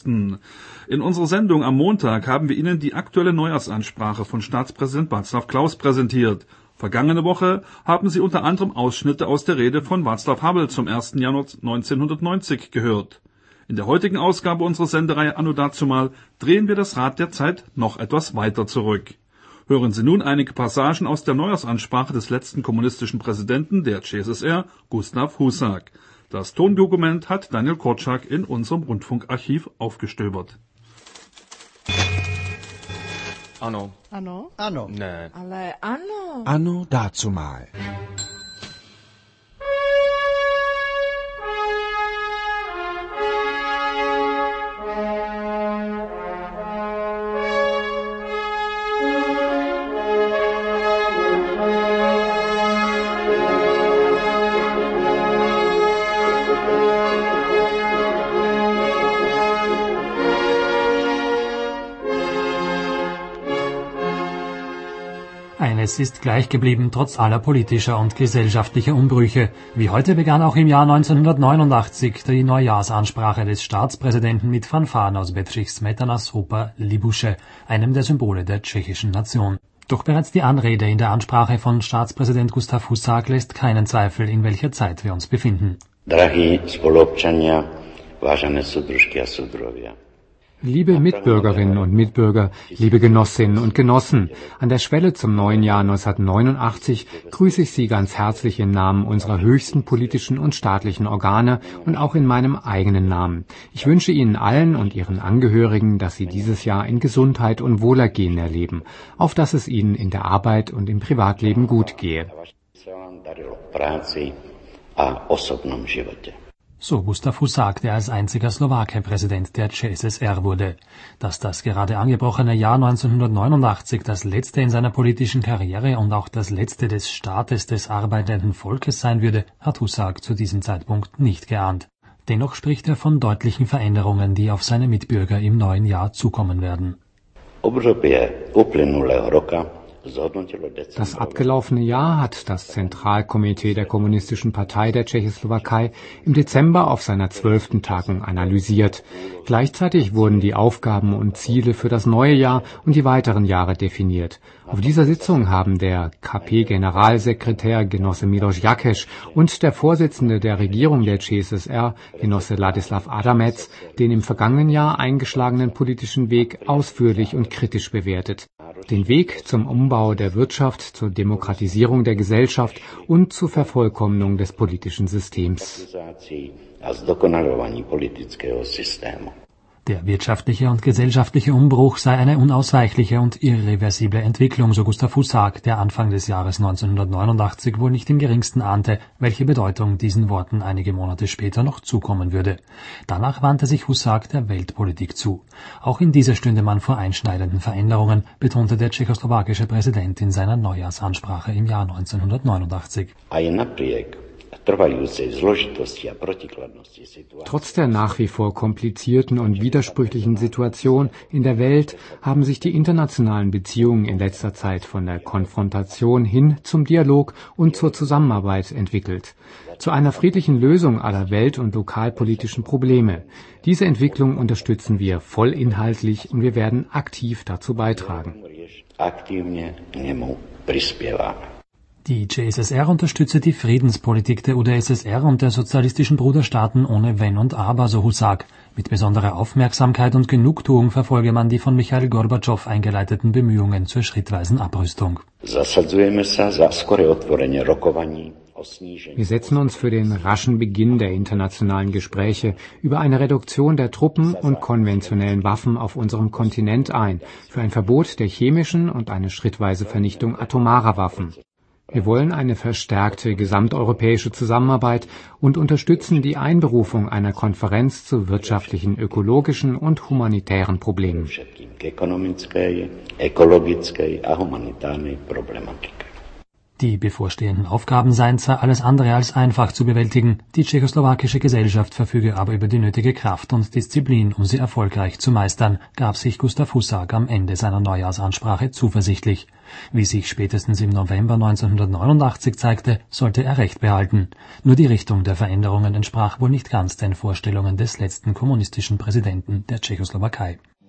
In unserer Sendung am Montag haben wir Ihnen die aktuelle Neujahrsansprache von Staatspräsident Václav Klaus präsentiert. Vergangene Woche haben Sie unter anderem Ausschnitte aus der Rede von Václav Havel zum 1. Januar 1990 gehört. In der heutigen Ausgabe unserer Sendereihe Anno dazumal drehen wir das Rad der Zeit noch etwas weiter zurück. Hören Sie nun einige Passagen aus der Neujahrsansprache des letzten kommunistischen Präsidenten der CSSR, Gustav Husak. Das Tondokument hat Daniel Korczak in unserem Rundfunkarchiv aufgestöbert. Ano. Ano? Ano. Ne. Ale ano. Anno dazumal. Eines ist gleich geblieben, trotz aller politischer und gesellschaftlicher Umbrüche. Wie heute begann auch im Jahr 1989 die Neujahrsansprache des Staatspräsidenten mit Fanfaren aus Bedřich Smetanas Oper Libuše, einem der Symbole der tschechischen Nation. Doch bereits die Anrede in der Ansprache von Staatspräsident Gustav Husák lässt keinen Zweifel, in welcher Zeit wir uns befinden. Drahí spoluobčania, vážené súdružky a súdruhovia. Liebe Mitbürgerinnen und Mitbürger, liebe Genossinnen und Genossen, an der Schwelle zum neuen Jahr 1989 grüße ich Sie ganz herzlich im Namen unserer höchsten politischen und staatlichen Organe und auch in meinem eigenen Namen. Ich wünsche Ihnen allen und Ihren Angehörigen, dass Sie dieses Jahr in Gesundheit und Wohlergehen erleben, auf dass es Ihnen in der Arbeit und im Privatleben gut gehe. So Gustav Husák, der als einziger Slowake Präsident der CSSR wurde. Dass das gerade angebrochene Jahr 1989 das letzte in seiner politischen Karriere und auch das letzte des Staates des arbeitenden Volkes sein würde, hat Husák zu diesem Zeitpunkt nicht geahnt. Dennoch spricht er von deutlichen Veränderungen, die auf seine Mitbürger im neuen Jahr zukommen werden. Das abgelaufene Jahr hat das Zentralkomitee der Kommunistischen Partei der Tschechoslowakei im Dezember auf seiner 12. Tagung analysiert. Gleichzeitig wurden die Aufgaben und Ziele für das neue Jahr und die weiteren Jahre definiert. Auf dieser Sitzung haben der KP-Generalsekretär Genosse Miloš Jakeš und der Vorsitzende der Regierung der CSSR, Genosse Ladislav Adamec, den im vergangenen Jahr eingeschlagenen politischen Weg ausführlich und kritisch bewertet. Den Weg zum Umbau der Wirtschaft, zur Demokratisierung der Gesellschaft und zur Vervollkommnung des politischen Systems. Der wirtschaftliche und gesellschaftliche Umbruch sei eine unausweichliche und irreversible Entwicklung, so Gustav Husák, der Anfang des Jahres 1989 wohl nicht im geringsten ahnte, welche Bedeutung diesen Worten einige Monate später noch zukommen würde. Danach wandte sich Husák der Weltpolitik zu. Auch in dieser stünde man vor einschneidenden Veränderungen, betonte der tschechoslowakische Präsident in seiner Neujahrsansprache im Jahr 1989. Trotz der nach wie vor komplizierten und widersprüchlichen Situation in der Welt haben sich die internationalen Beziehungen in letzter Zeit von der Konfrontation hin zum Dialog und zur Zusammenarbeit entwickelt. Zu einer friedlichen Lösung aller welt- und lokalpolitischen Probleme. Diese Entwicklung unterstützen wir vollinhaltlich und wir werden aktiv dazu beitragen. Die CSSR unterstütze die Friedenspolitik der UdSSR und der sozialistischen Bruderstaaten ohne Wenn und Aber, so Husák. Mit besonderer Aufmerksamkeit und Genugtuung verfolge man die von Michail Gorbatschow eingeleiteten Bemühungen zur schrittweisen Abrüstung. Wir setzen uns für den raschen Beginn der internationalen Gespräche über eine Reduktion der Truppen und konventionellen Waffen auf unserem Kontinent ein, für ein Verbot der chemischen und eine schrittweise Vernichtung atomarer Waffen. Wir wollen eine verstärkte gesamteuropäische Zusammenarbeit und unterstützen die Einberufung einer Konferenz zu wirtschaftlichen, ökologischen und humanitären Problemen. Die bevorstehenden Aufgaben seien zwar alles andere als einfach zu bewältigen, die tschechoslowakische Gesellschaft verfüge aber über die nötige Kraft und Disziplin, um sie erfolgreich zu meistern, gab sich Gustav Husak am Ende seiner Neujahrsansprache zuversichtlich. Wie sich spätestens im November 1989 zeigte, sollte er Recht behalten. Nur die Richtung der Veränderungen entsprach wohl nicht ganz den Vorstellungen des letzten kommunistischen Präsidenten der Tschechoslowakei.